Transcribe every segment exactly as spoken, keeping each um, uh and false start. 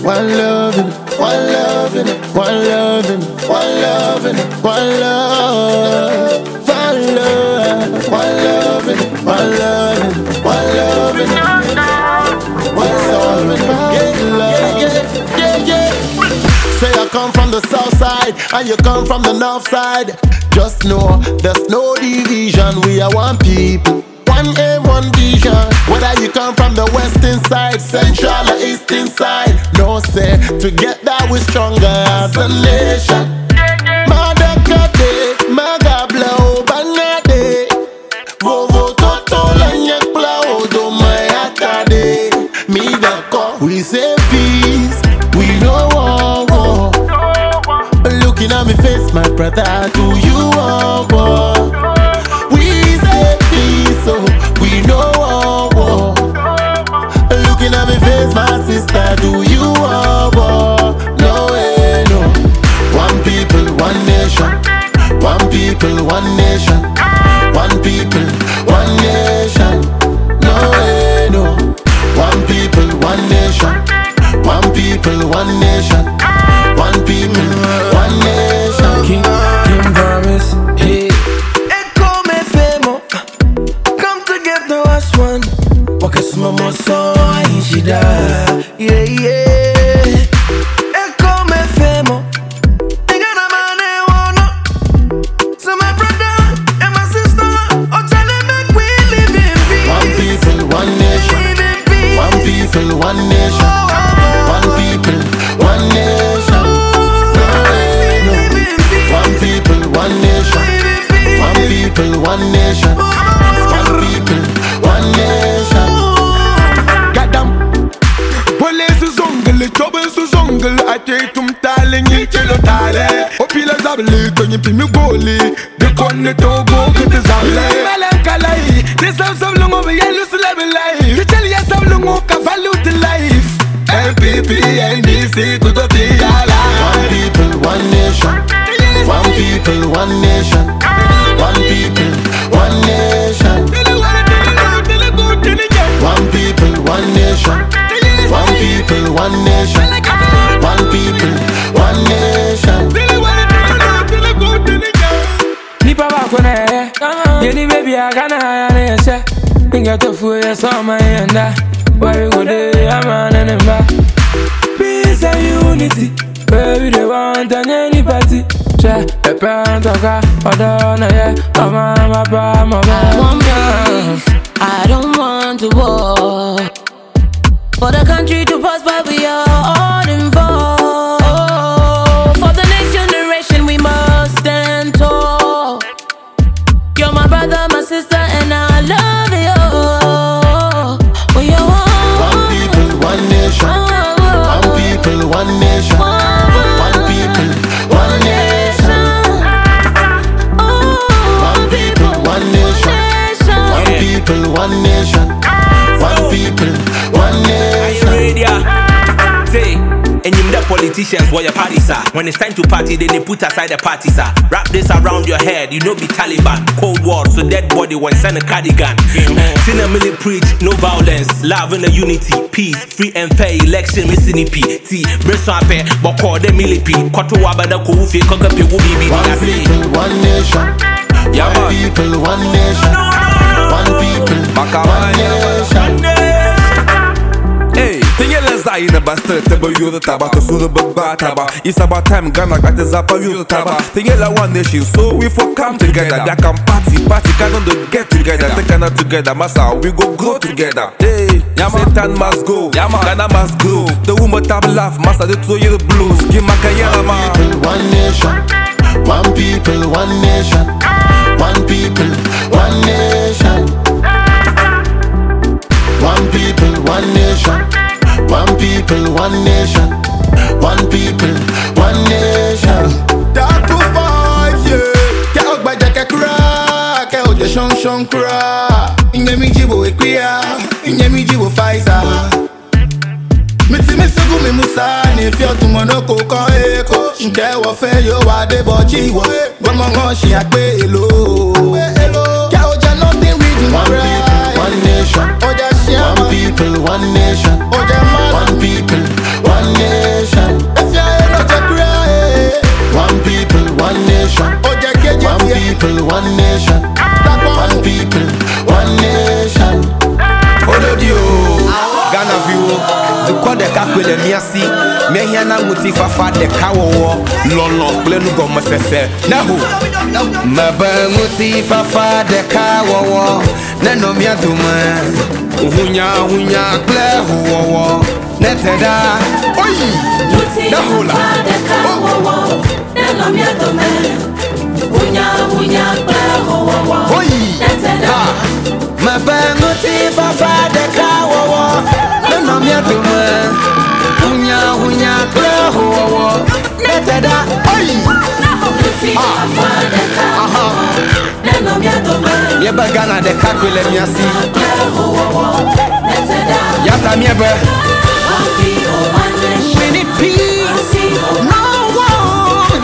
one loving, one loving, one loving, one loving, one love, one love, one loving, one loving, one loving, one loving, yeah, yeah, yeah, yeah. Say I come from the south side and you come from the north side. Just know there's no division. We are one people, one aim, one vision. Whether you come from the western side, central or eastern side, no say together we're stronger as a nation. Mother Kade, Maga Blow, Bangade, Vovo Toto Lanyek Blow, do my Atade, Midako. We say peace, we know war, war. Looking at me face, my brother, do you want war? We say peace, so we know war, war. Looking at me face, my sister, do you want war? No way, no. One people, one nation. One people, one nation. One people, one nation. No way, no. One people, one nation. One people, one nation. One people, one nation. King, King Promise, hey. Echo me femo, come together as one. Walk a small more so I should die. Yeah, yeah. Echo me femo. I got a man I wanna. So my brother and my sister, oh Charlie, make we live in peace. One people, one nation. One people, one nation. One people, one nation. No way, no. One people, one nation. One people, one nation. One people, one nation. Gadam, police zongel, trouble zongel. I take tum tale, ni chelo tale. Opila zabli, kwenye pimi goli. De konne togo kete zable. Melankalai, this have some long over yellow celebelai. You tell us some long over value to life. M P P, N D C, to the T L I. One people, one nation. One people, one nation. One people, one nation. One people, one nation. One people, one nation. One people, one nation. Nipa bakone, yeni baby agana ya nese. Inga tofu ya soma yenda. Why we go there, I'm on an ember. Peace and unity, baby they want on any party. Share a parent of God, or done, yeah, oh mama, mama, I want peace, I don't want to war. For the country to prosper, we are all involved. For the next generation, we must stand tall. You're my brother, my sister, and I love you. We are one people, one nation. One people, one nation. One people, one nation. One people, one nation. One people, one nation. One people, one nation. Are you ready? Say, and you the politicians where your parties are. When it's time to party, then they put aside the parties are. Wrap this around your head, you know be Taliban. Cold war, so dead body when send a cardigan. Tina Millie preach, no violence, love and a unity, peace, free and fair election, missing E P. T, Bresson Ape, Boko de Millipi, Koto Wabada Koufi, Kokapi Wubi. One people, one nation. One people, one nation. One people, one nation. Hey, tingele za ina basta tebo yuru taba to suru bagba taba. It's about time Ghana got the zapa yuru taba. Tingele one nation, so we for come together. They can party, party, can do get together. They cannot together, massa we go grow together. Hey, Satan must go, Ghana must grow. The woman tab laugh, massa the two year blues. Give my kayana man. One nation, one people, one nation. One people, one nation. One people, one nation. One people, one nation. One people, one nation. Dark to five, yeah. Ke ogba jake kura, ke oje shon shon kura. Inye mi jibo ekwia, inye mi jibo Pfizer. Miti mi segu mi musa ni fi otumono ko kan eko. Nke wo fe yo wa de boji wo. Gomo ngon shi agbe elo. Ke oje nothing reading. One people, one nation. Oje shi One people, one nation. Oje man. One people, one nation. The call the cakwele miasi. Me here na muti fafa the kawo. Lolo blenu go masese. Nahu. Maba muti fafa the kawo. Neno mi aduma. Uhunya uhunya ble huwo. Neteda. Oyi. Nahula. Neno mi aduma. Uhunya uhunya ble huwo. Oyi. Neteda. Maba muti fafa the kawo. Neno mi aduma. Uhunya uhunya ble huwo. Neteda. Oyi. Yeba Ghana de kakwele miasi. Yata miebe. We need peace. No war.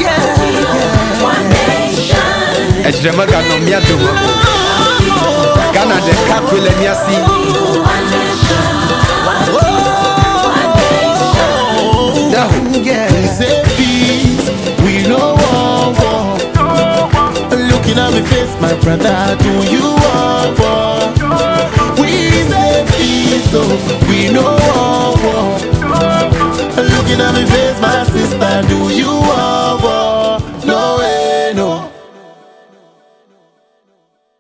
Yeah. Ejrema Ghana miadomo. Ghana de kakwele miasi. No. Yeah. We say peace. We no want war. Looking at me face, my brother, do you want war? We say peace, so we no want war. Looking at me face, my sister, do you want